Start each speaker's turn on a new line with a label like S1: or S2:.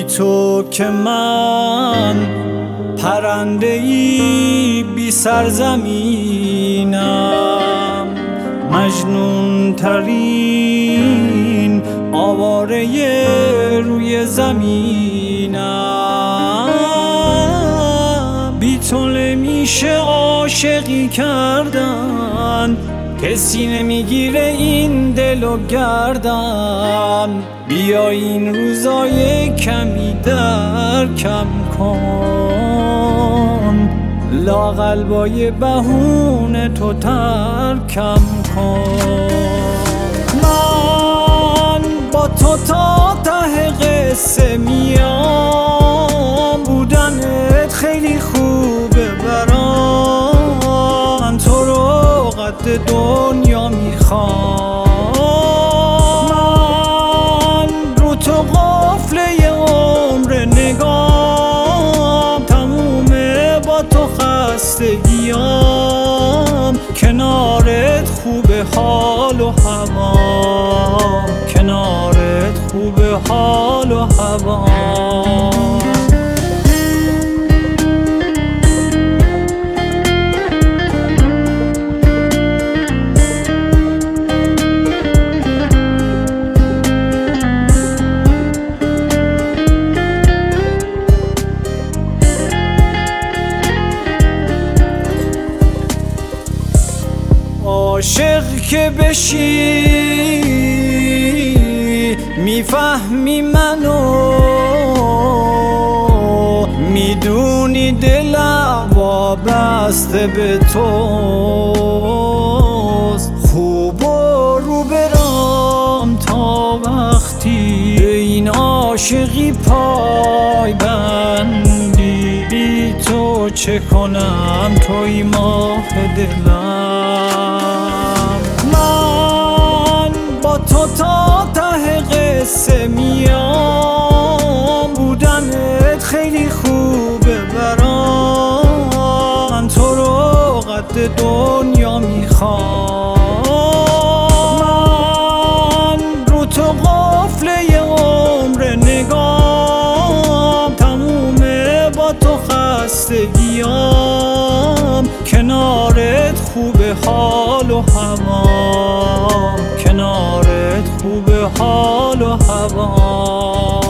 S1: تو که من پرنده ای بی سرزمینم، مجنون ترین آواره روی زمینم. بی تو نمیشه عاشقی کردن، کسی نمیگیره این دل و گردن. بیا این روزای کمی درکم کن، لااقل با یه بهونه تو ترکم کن. من با تو تا ته قصه میام، بودنت خیلی خوبه برام، من تو رو قد دنیا میخوام. من رو تو قفله عمر نگام، تمومه با تو خستگیام. کنارت خوبه حال و هوام، کنارت خوبه حال و هوام. عاشق که بشی میفهمی منو، میدونی دلم وابسته به توست. خوب و رو برام تا وقتی به این عاشقی پای بندی. بی تو چه کنم توی ماه دلم. من با تو تا ته قصه میام، بودنت خیلی خوبه برام، من تو رو قد دنیا میخوام. من رو تو قفله عمر نگام، تمومه با تو خستگیام. کنارت خوبه حال و هوام، کنارت خوبه حال و هوام.